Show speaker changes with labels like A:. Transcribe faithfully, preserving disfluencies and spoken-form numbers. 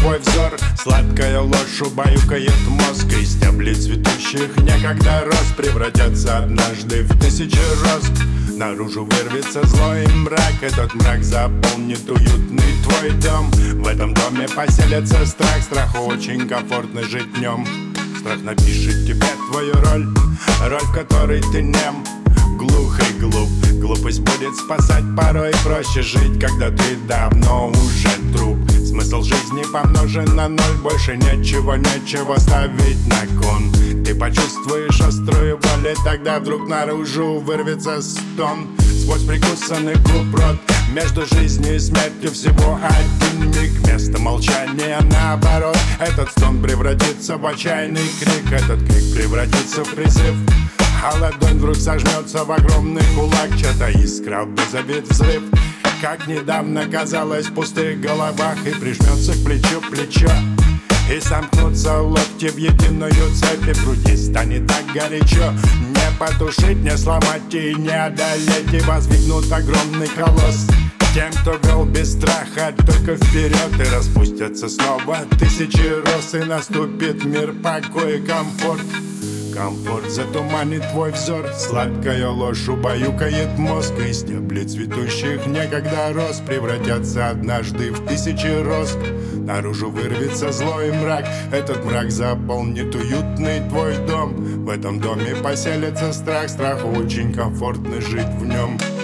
A: твой взор. Сладкая ложь убаюкает мозг, и стебли цветущих некогда роз превратятся однажды в тысячи роз. Наружу вырвется злой мрак, этот мрак заполнит уютный твой дом. В этом доме поселится страх, страху очень комфортно жить днем. Страх напишет тебе твою роль, роль, в которой ты нем, глух и глуп. Глупость будет спасать, порой проще жить, когда ты давно уже труп. Смысл жизни помножен на ноль, больше нечего, нечего ставить на кон. Ты почувствуешь острую боль, и тогда вдруг наружу вырвется стон. Сквозь прикусанный губ рот, между жизнью и смертью всего один миг. Вместо молчания наоборот, этот стон превратится в отчаянный крик. Этот крик превратится в призыв, а ладонь вдруг сожмется в огромный кулак. Чья-то искра вызовет взрыв, как недавно казалось в пустых головах, и прижмется к плечу плечо, и сомкнутся локти в единую цепь, и в груди станет так горячо. Не потушить, не сломать и не одолеть, и воздвигнут огромный колосс. Тем, кто вел без страха только вперед, и распустятся снова тысячи роз, и наступит мир, покой и комфорт. Комфорт затуманит твой взор, сладкая ложь убаюкает мозг, и стебли цветущих некогда роз превратятся однажды в тысячи роз. Наружу вырвется злой мрак, этот мрак заполнит уютный твой дом. В этом доме поселится страх, страху очень комфортно жить в нем.